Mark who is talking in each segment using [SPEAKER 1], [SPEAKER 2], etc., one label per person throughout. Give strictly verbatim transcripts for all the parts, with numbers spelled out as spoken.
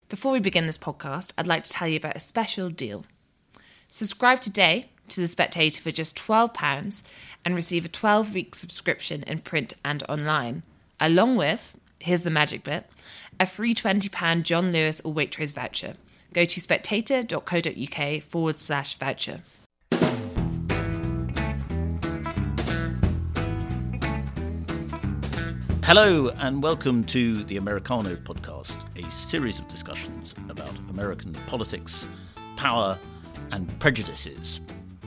[SPEAKER 1] Before we begin this podcast, I'd like to tell you about a special deal. Subscribe today to The Spectator for just twelve pounds and receive a twelve-week subscription in print and online, along with, here's the magic bit, a free twenty pounds John Lewis or Waitrose voucher. Go to spectator.co.uk forward slash voucher.
[SPEAKER 2] Hello and welcome to the Americano podcast, a series of discussions about American politics, power and prejudices.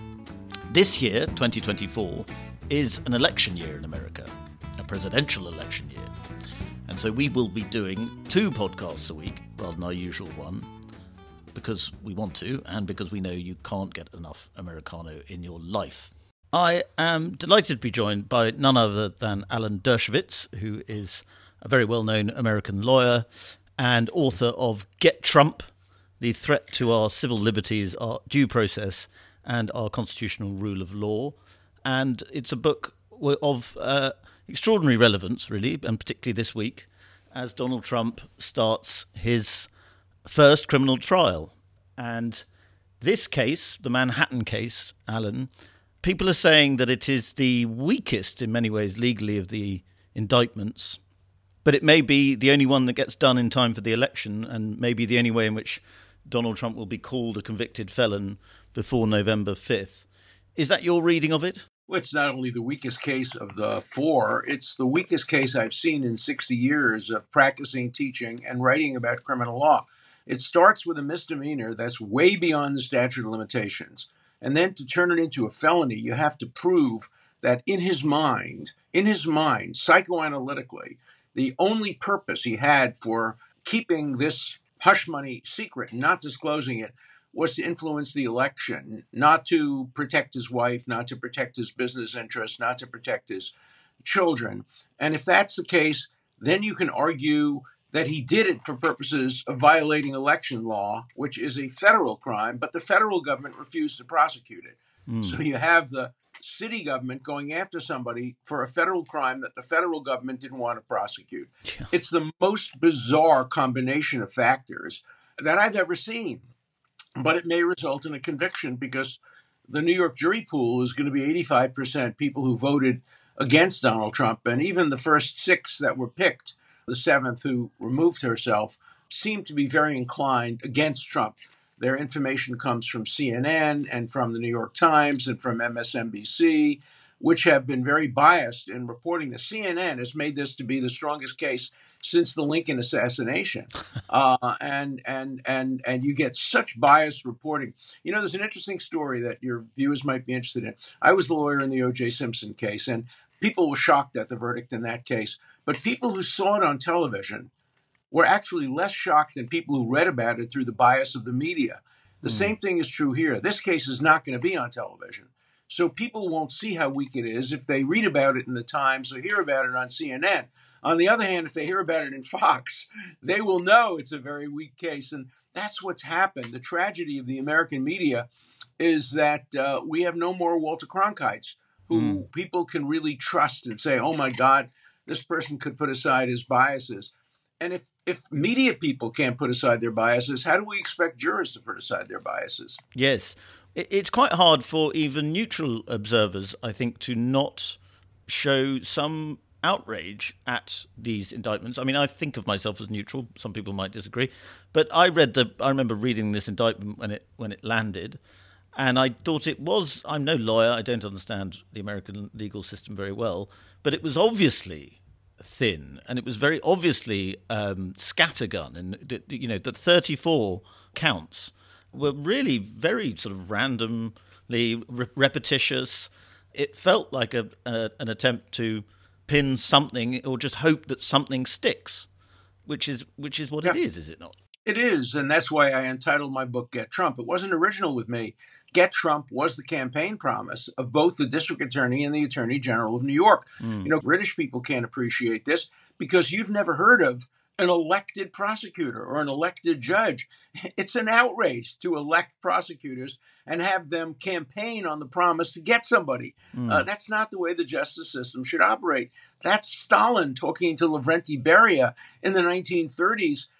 [SPEAKER 2] This year, twenty twenty-four, is an election year in America, a presidential election year. And so we will be doing two podcasts a week rather than our usual one, because we want to and because we know you can't get enough Americano in your life. I am delighted to be joined by none other than Alan Dershowitz, who is a very well-known American lawyer and author of Get Trump, The Threat to Our Civil Liberties, Our Due Process and Our Constitutional Rule of Law. And it's a book of uh, extraordinary relevance, really, and particularly this week, as Donald Trump starts his first criminal trial. And this case, the Manhattan case, Alan, people are saying that it is the weakest in many ways legally of the indictments, but it may be the only one that gets done in time for the election and maybe the only way in which Donald Trump will be called a convicted felon before November fifth. Is that your reading of it?
[SPEAKER 3] Well, it's not only the weakest case of the four, it's the weakest case I've seen in sixty years of practicing, teaching, and writing about criminal law. It starts with a misdemeanor that's way beyond the statute of limitations. And then to turn it into a felony, you have to prove that in his mind, in his mind, psychoanalytically, the only purpose he had for keeping this hush money secret and not disclosing it was to influence the election, not to protect his wife, not to protect his business interests, not to protect his children. And if that's the case, then you can argue that he did it for purposes of violating election law, which is a federal crime, but the federal government refused to prosecute it. Mm. So you have the city government going after somebody for a federal crime that the federal government didn't want to prosecute. Yeah. It's the most bizarre combination of factors that I've ever seen. But it may result in a conviction because the New York jury pool is going to be eighty-five percent people who voted against Donald Trump. And even the first six that were picked, the seventh who removed herself, seemed to be very inclined against Trump. Their information comes from C N N and from the New York Times and from M S N B C, which have been very biased in reporting this. C N N has made this to be the strongest case since the Lincoln assassination. Uh, and, and, and, and you get such biased reporting. You know, there's an interesting story that your viewers might be interested in. I was the lawyer in the O J Simpson case, and people were shocked at the verdict in that case. But people who saw it on television were actually less shocked than people who read about it through the bias of the media. The mm. same thing is true here. This case is not going to be on television. So people won't see how weak it is if they read about it in the Times or hear about it on C N N. On the other hand, if they hear about it in Fox, they will know it's a very weak case. And that's what's happened. The tragedy of the American media is that uh, we have no more Walter Cronkites who mm. people can really trust and say, oh, my God, this person could put aside his biases. And if, if media people can't put aside their biases, how do we expect jurors to put aside their biases?
[SPEAKER 2] Yes. It's quite hard for even neutral observers, I think, to not show some outrage at these indictments. I mean, I think of myself as neutral. Some people might disagree. But I read the I remember reading this indictment when it when it landed. And I thought it was, I'm no lawyer, I don't understand the American legal system very well, but it was obviously thin, and it was very obviously um, scattergun, and you know the thirty-four counts were really very sort of randomly re- repetitious. It felt like a, a an attempt to pin something or just hope that something sticks, which is which is what yeah. it is, is it not?
[SPEAKER 3] It is, and that's why I entitled my book Get Trump. It wasn't original with me. Get Trump was the campaign promise of both the district attorney and the attorney general of New York. Mm. You know, British people can't appreciate this because you've never heard of an elected prosecutor or an elected judge. It's an outrage to elect prosecutors and have them campaign on the promise to get somebody. Mm. Uh, that's not the way the justice system should operate. That's Stalin talking to Lavrenti Beria in the nineteen thirties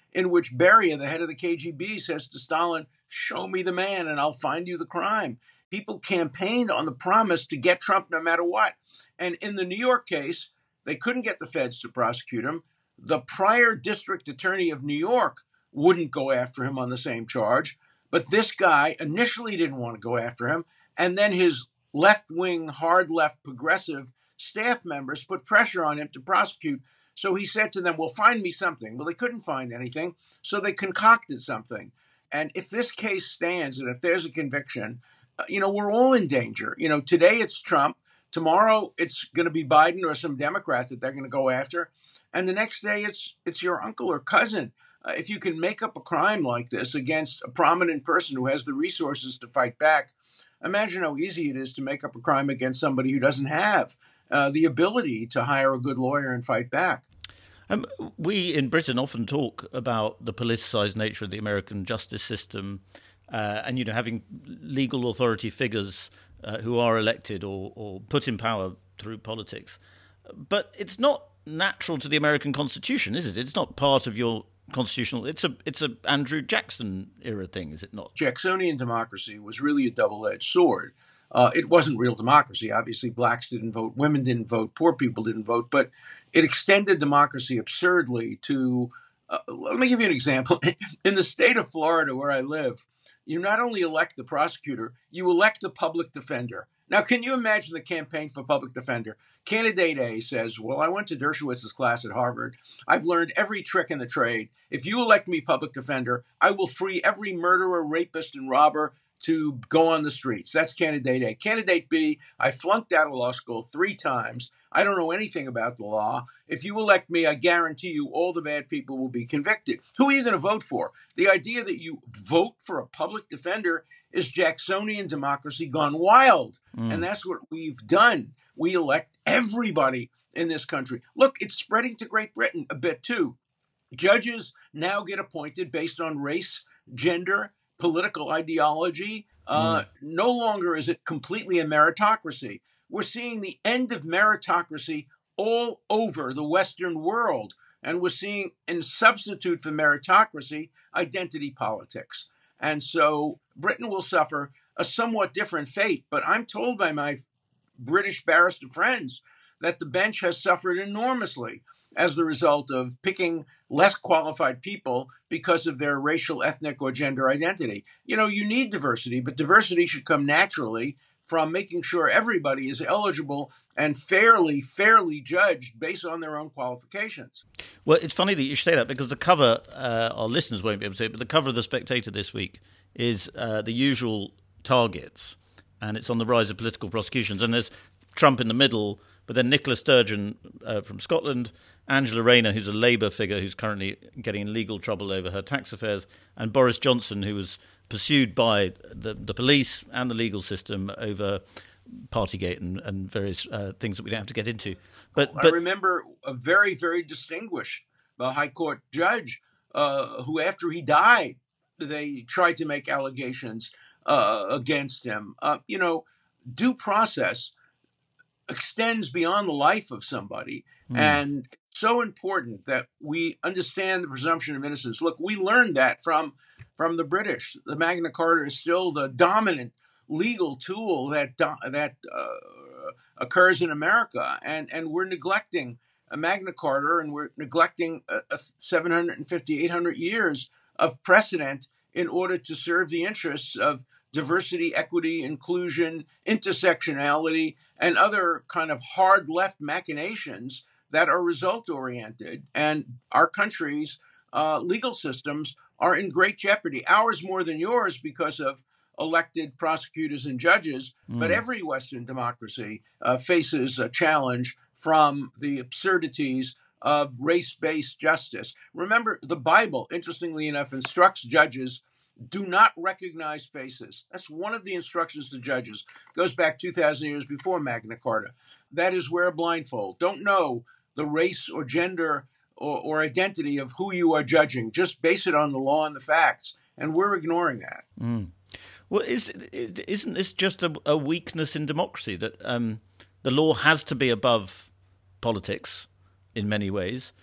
[SPEAKER 3] in which Beria, the head of the K G B, says to Stalin, "Show me the man and I'll find you the crime." People campaigned on the promise to get Trump no matter what. And in the New York case, they couldn't get the feds to prosecute him. The prior district attorney of New York wouldn't go after him on the same charge. But this guy initially didn't want to go after him. And then his left-wing, hard-left, progressive staff members put pressure on him to prosecute. So he said to them, well, find me something. Well, they couldn't find anything, so they concocted something. And if this case stands and if there's a conviction, uh, you know, we're all in danger. You know, today it's Trump. Tomorrow it's going to be Biden or some Democrat that they're going to go after. And the next day it's it's your uncle or cousin. Uh, if you can make up a crime like this against a prominent person who has the resources to fight back, imagine how easy it is to make up a crime against somebody who doesn't have uh, the ability to hire a good lawyer and fight back.
[SPEAKER 2] Um, we in Britain often talk about the politicised nature of the American justice system uh, and, you know, having legal authority figures uh, who are elected or, or put in power through politics. But it's not natural to the American Constitution, is it? It's not part of your constitutional. It's a it's a Andrew Jackson era thing, is it not?
[SPEAKER 3] Jacksonian democracy was really a double-edged sword. Uh, it wasn't real democracy. Obviously, blacks didn't vote, women didn't vote, poor people didn't vote, but it extended democracy absurdly to. Uh, let me give you an example. In the state of Florida, where I live, you not only elect the prosecutor, you elect the public defender. Now, can you imagine the campaign for public defender? Candidate A says, well, I went to Dershowitz's class at Harvard. I've learned every trick in the trade. If you elect me public defender, I will free every murderer, rapist, and robber to go on the streets. That's candidate A. Candidate B, I flunked out of law school three times. I don't know anything about the law. If you elect me, I guarantee you all the bad people will be convicted. Who are you going to vote for? The idea that you vote for a public defender is Jacksonian democracy gone wild. Mm. And that's what we've done. We elect everybody in this country. Look, it's spreading to Great Britain a bit too. Judges now get appointed based on race, gender, political ideology. Uh, mm. No longer is it completely a meritocracy. We're seeing the end of meritocracy all over the Western world. And we're seeing, in substitute for meritocracy, identity politics. And so Britain will suffer a somewhat different fate. But I'm told by my British barrister friends that the bench has suffered enormously as the result of picking less qualified people because of their racial, ethnic, or gender identity. You know, you need diversity, but diversity should come naturally from making sure everybody is eligible and fairly, fairly judged based on their own qualifications.
[SPEAKER 2] Well, it's funny that you say that because the cover, uh, our listeners won't be able to see it, but the cover of The Spectator this week is uh, the usual targets, and it's on the rise of political prosecutions. And there's Trump in the middle, but then Nicola Sturgeon uh, from Scotland, Angela Rayner, who's a Labour figure who's currently getting in legal trouble over her tax affairs, and Boris Johnson, who was pursued by the, the police and the legal system over Partygate and, and various uh, things that we don't have to get into. But,
[SPEAKER 3] I
[SPEAKER 2] but
[SPEAKER 3] remember a very, very distinguished uh, High Court judge uh, who, after he died, they tried to make allegations uh, against him. Uh, you know, due process extends beyond the life of somebody. Mm. And it's so important that we understand the presumption of innocence. Look, we learned that from from the British. The Magna Carta is still the dominant legal tool that that uh, occurs in America, and and we're neglecting a Magna Carta, and we're neglecting a, a seven hundred fifty, eight hundred years of precedent in order to serve the interests of diversity, equity, inclusion, intersectionality, and other kind of hard left machinations that are result oriented. And our country's uh, legal systems are in great jeopardy. Ours more than yours because of elected prosecutors and judges, mm. but every Western democracy uh, faces a challenge from the absurdities of race-based justice. Remember, the Bible, interestingly enough, instructs judges, do not recognize faces. That's one of the instructions to judges. It goes back two thousand years before Magna Carta. That is, wear a blindfold. Don't know the race or gender or, or identity of who you are judging. Just base it on the law and the facts. And we're ignoring that.
[SPEAKER 2] Mm. Well, is, isn't this just a, a weakness in democracy, that um, the law has to be above politics in many ways,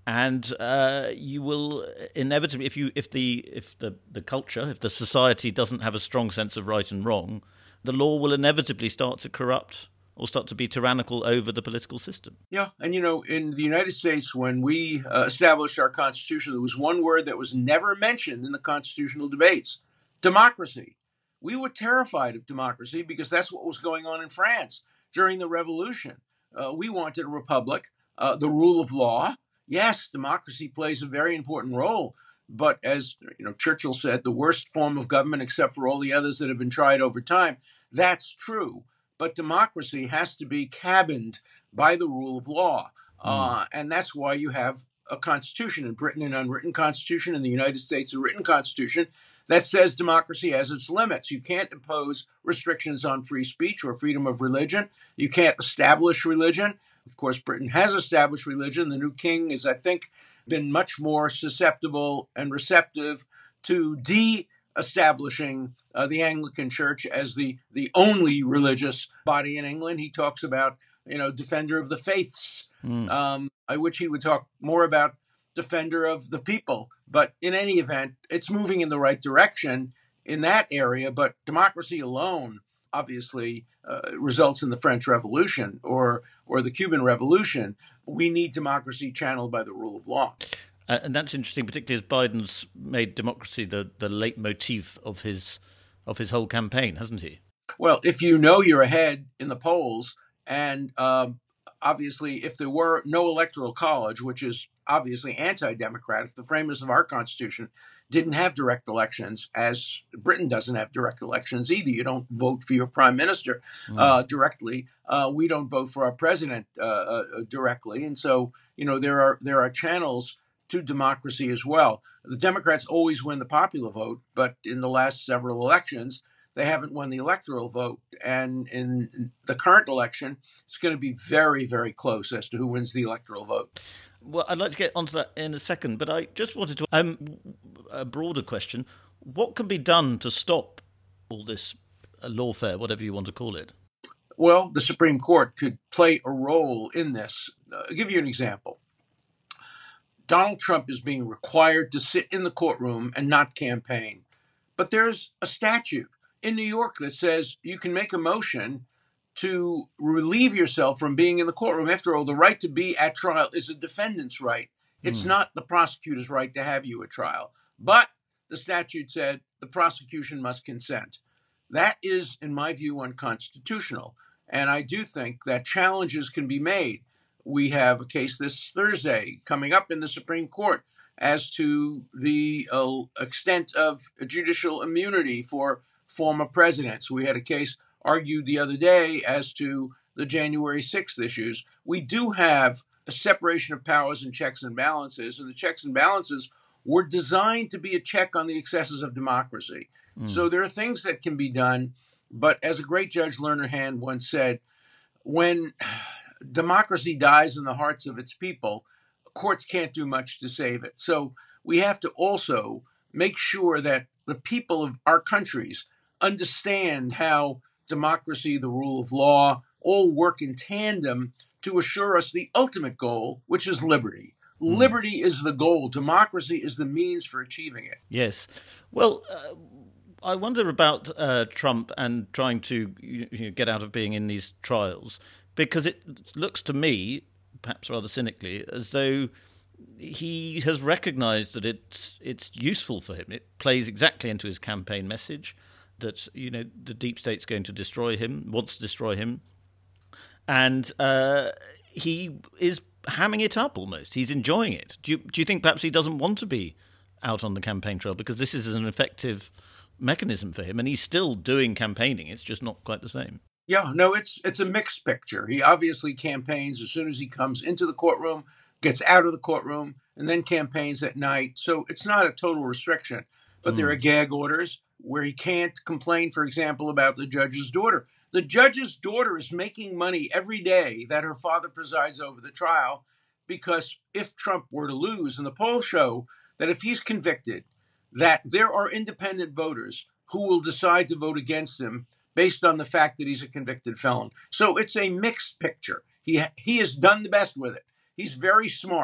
[SPEAKER 2] And uh, you will inevitably, if you, if the, if the, the culture, if the society doesn't have a strong sense of right and wrong, the law will inevitably start to corrupt or start to be tyrannical over the political system.
[SPEAKER 3] Yeah, and you know, in the United States, when we uh, established our Constitution, there was one word that was never mentioned in the constitutional debates: democracy. We were terrified of democracy because that's what was going on in France during the Revolution. Uh, we wanted a republic, uh, the rule of law. Yes, democracy plays a very important role, but as you know, Churchill said, the worst form of government, except for all the others that have been tried over time. That's true, but democracy has to be cabined by the rule of law, mm. uh, and that's why you have a constitution in Britain, an unwritten constitution, in the United States, a written constitution that says democracy has its limits. You can't impose restrictions on free speech or freedom of religion. You can't establish religion. Of course, Britain has established religion. The new king has, I think, been much more susceptible and receptive to de-establishing uh, the Anglican Church as the, the only religious body in England. He talks about, you know, defender of the faiths, mm. um, I wish he would talk more about defender of the people. But in any event, it's moving in the right direction in that area. But democracy alone, obviously, uh, results in the French Revolution or or the Cuban Revolution. We need democracy channeled by the rule of law.
[SPEAKER 2] Uh, and that's interesting, particularly as Biden's made democracy the, the leitmotif of his of his whole campaign, hasn't he?
[SPEAKER 3] Well, if you know you're ahead in the polls, and uh, obviously if there were no electoral college, which is obviously anti-democratic, the framers of our Constitution didn't have direct elections, as Britain doesn't have direct elections either. You don't vote for your prime minister uh, mm. directly. Uh, we don't vote for our president uh, uh, directly. And so, you know, there are there are channels to democracy as well. The Democrats always win the popular vote, but in the last several elections, they haven't won the electoral vote. And in the current election, it's going to be very, very close as to who wins the electoral vote.
[SPEAKER 2] Well, I'd like to get onto that in a second, but I just wanted to, um, a broader question. What can be done to stop all this uh, lawfare, whatever you want to call it?
[SPEAKER 3] Well, the Supreme Court could play a role in this. Uh, I'll give you an example. Donald Trump is being required to sit in the courtroom and not campaign. But there's a statute in New York that says you can make a motion to relieve yourself from being in the courtroom. After all, the right to be at trial is a defendant's right. It's mm. not the prosecutor's right to have you at trial. But the statute said the prosecution must consent. That is, in my view, unconstitutional. And I do think that challenges can be made. We have a case this Thursday coming up in the Supreme Court as to the uh, extent of judicial immunity for former presidents. We had a case argued the other day as to the January sixth issues. We do have a separation of powers and checks and balances, and the checks and balances were designed to be a check on the excesses of democracy. Mm. So there are things that can be done, but as a great Judge Lerner Hand once said, when democracy dies in the hearts of its people, courts can't do much to save it. So we have to also make sure that the people of our countries understand how democracy, the rule of law, all work in tandem to assure us the ultimate goal, which is liberty. Mm. Liberty is the goal. Democracy is the means for achieving it.
[SPEAKER 2] Yes. Well, uh, I wonder about uh, Trump and trying to you know, get out of being in these trials, because it looks to me, perhaps rather cynically, as though he has recognized that it's it's useful for him. It plays exactly into his campaign message that, you know, the deep state's going to destroy him, wants to destroy him. And uh, he is hamming it up almost. He's enjoying it. Do you, do you think perhaps he doesn't want to be out on the campaign trail because this is an effective mechanism for him and he's still doing campaigning? It's just not quite the same.
[SPEAKER 3] Yeah, no, it's it's a mixed picture. He obviously campaigns as soon as he comes into the courtroom, gets out of the courtroom, and then campaigns at night. So it's not a total restriction. But mm. there are gag orders where he can't complain, for example, about the judge's daughter. The judge's daughter is making money every day that her father presides over the trial, because if Trump were to lose, and the polls show that if he's convicted, that there are independent voters who will decide to vote against him based on the fact that he's a convicted felon. So it's a mixed picture. He he has done the best with it. He's very smart.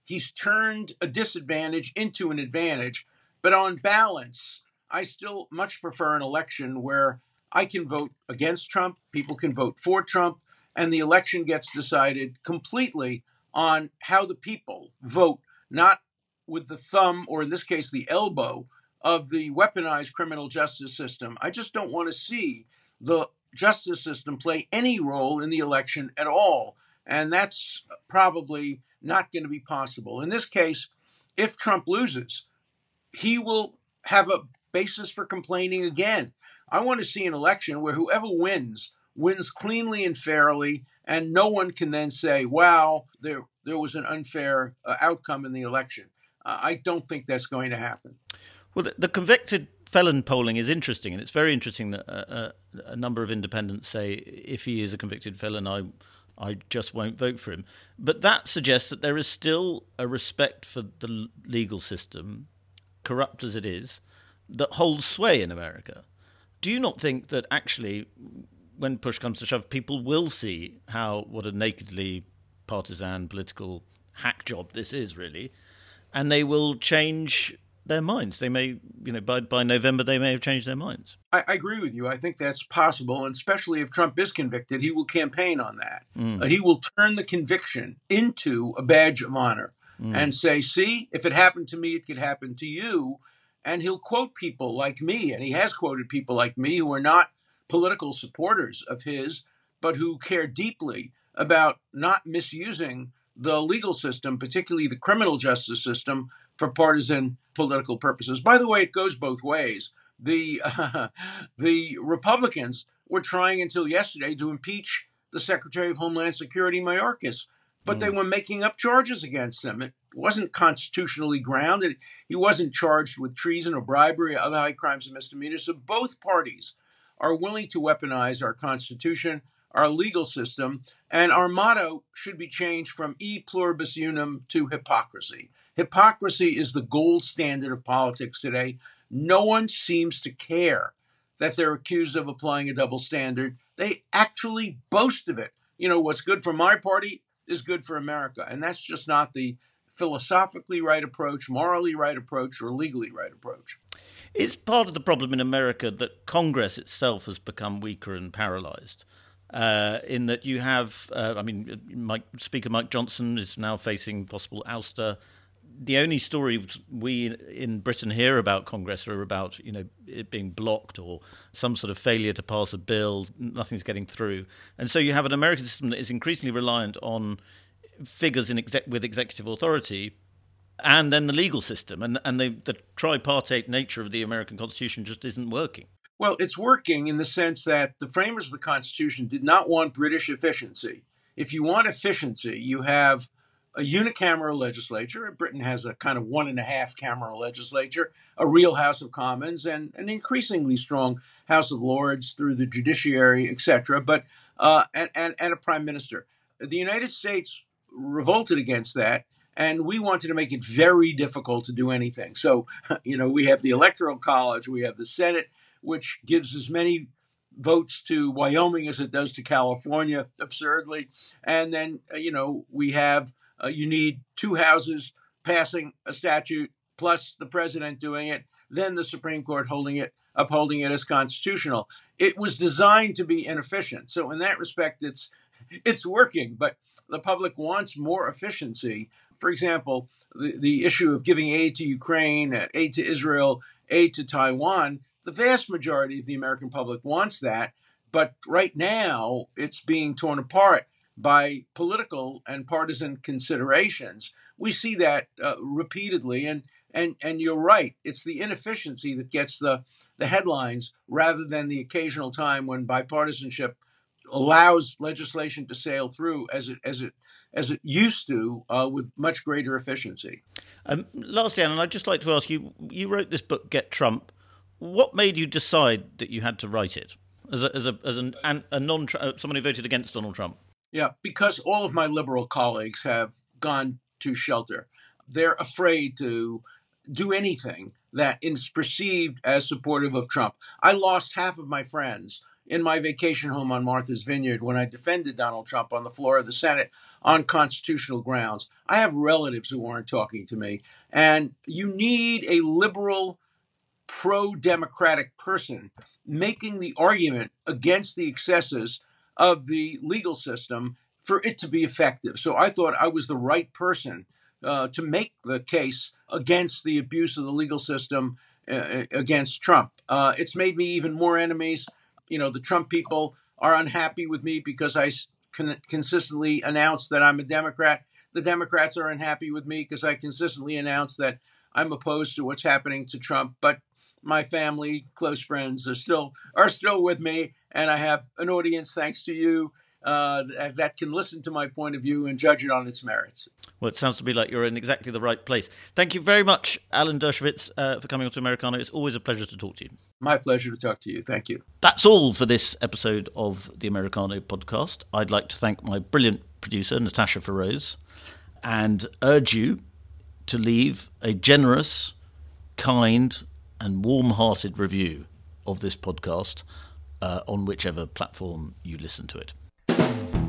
[SPEAKER 3] he's turned a disadvantage into an advantage. But on balance, I still much prefer an election where I can vote against Trump, people can vote for Trump, and the election gets decided completely on how the people vote, not with the thumb, or in this case, the elbow of the weaponized criminal justice system. I just don't want to see the justice system play any role in the election at all. And that's probably not going to be possible. In this case, if Trump loses, he will have a basis for complaining again. I want to see an election where whoever wins, wins cleanly and fairly, and no one can then say, wow, there, there was an unfair uh, outcome in the election. Uh, I don't think that's going to happen.
[SPEAKER 2] Well, the, the convicted felon polling is interesting, and it's very interesting that a, a, a number of independents say if he is a convicted felon, I I just won't vote for him. But that suggests that there is still a respect for the legal system, corrupt as it is, that holds sway in America. Do you not think that actually, when push comes to shove, people will see how what a nakedly partisan political hack job this is, really, and they will change their minds? They may, you know, by by November, they may have changed their minds.
[SPEAKER 3] I, I agree with you. I think that's possible, and especially if Trump is convicted, he will campaign on that. Mm. Uh, he will turn the conviction into a badge of honor mm. and say, see, if it happened to me, it could happen to you. And he'll quote people like me, and he has quoted people like me who are not political supporters of his, but who care deeply about not misusing the legal system, particularly the criminal justice system, for partisan political purposes. By the way, it goes both ways. The uh, the Republicans were trying until yesterday to impeach the Secretary of Homeland Security, Mayorkas, but mm. they were making up charges against him. It wasn't constitutionally grounded. He wasn't charged with treason or bribery or other high crimes and misdemeanors. So both parties are willing to weaponize our Constitution, our legal system, and our motto should be changed from e pluribus unum to hypocrisy. Hypocrisy is the gold standard of politics today. No one seems to care that they're accused of applying a double standard. They actually boast of it. You know, what's good for my party is good for America. And that's just not the philosophically right approach, morally right approach, or legally right approach.
[SPEAKER 2] Is part of the problem in America that Congress itself has become weaker and paralyzed? Uh, in that you have, uh, I mean, Mike, Speaker Mike Johnson is now facing possible ouster. The only stories we in Britain hear about Congress are about, you know, it being blocked or some sort of failure to pass a bill. Nothing's getting through. And so you have an American system that is increasingly reliant on figures in exec- with executive authority and then the legal system. And, and the, the tripartite nature of the American Constitution just isn't working.
[SPEAKER 3] Well, it's working in the sense that the framers of the Constitution did not want British efficiency. If you want efficiency, you have a unicameral legislature. Britain has a kind of one and a half cameral legislature, a real House of Commons, and an increasingly strong House of Lords through the judiciary, et cetera, but uh, and, and, and a prime minister. The United States revolted against that, and we wanted to make it very difficult to do anything. So, you know, we have the Electoral College, we have the Senate, which gives as many votes to Wyoming as it does to California, absurdly. And then, uh, you know, we have Uh, you need two houses passing a statute plus the president doing it, then the Supreme Court holding it, upholding it as constitutional. It was designed to be inefficient. So in that respect, it's it's working, but the public wants more efficiency. For example, the, the issue of giving aid to Ukraine, aid to Israel, aid to Taiwan, the vast majority of the American public wants that. But right now, it's being torn apart by political and partisan considerations. We see that uh, repeatedly, and and and you're right. It's the inefficiency that gets the the headlines rather than the occasional time when bipartisanship allows legislation to sail through as it as it as it used to uh, with much greater efficiency.
[SPEAKER 2] Um, lastly, Alan, I'd just like to ask you: you wrote this book, Get Trump. What made you decide that you had to write it as a as a as an, an, a non someone who voted against Donald Trump?
[SPEAKER 3] Yeah, because all of my liberal colleagues have gone to shelter. They're afraid to do anything that is perceived as supportive of Trump. I lost half of my friends in my vacation home on Martha's Vineyard when I defended Donald Trump on the floor of the Senate on constitutional grounds. I have relatives who aren't talking to me. And you need a liberal, pro-democratic person making the argument against the excesses of the legal system for it to be effective. So I thought I was the right person uh, to make the case against the abuse of the legal system uh, against Trump. Uh, it's made me even more enemies. You know, the Trump people are unhappy with me because I con- consistently announce that I'm a Democrat. The Democrats are unhappy with me because I consistently announce that I'm opposed to what's happening to Trump. But my family, close friends are still are still with me, and I have an audience, thanks to you, uh, that, that can listen to my point of view and judge it on its merits.
[SPEAKER 2] Well, it sounds to me like you're in exactly the right place. Thank you very much, Alan Dershowitz, uh, for coming on to Americano. It's always a pleasure to talk to you.
[SPEAKER 3] My pleasure to talk to you. Thank you.
[SPEAKER 2] That's all for this episode of the Americano podcast. I'd like to thank my brilliant producer, Natasha Feroz, and urge you to leave a generous, kind, and warm-hearted review of this podcast uh, on whichever platform you listen to it.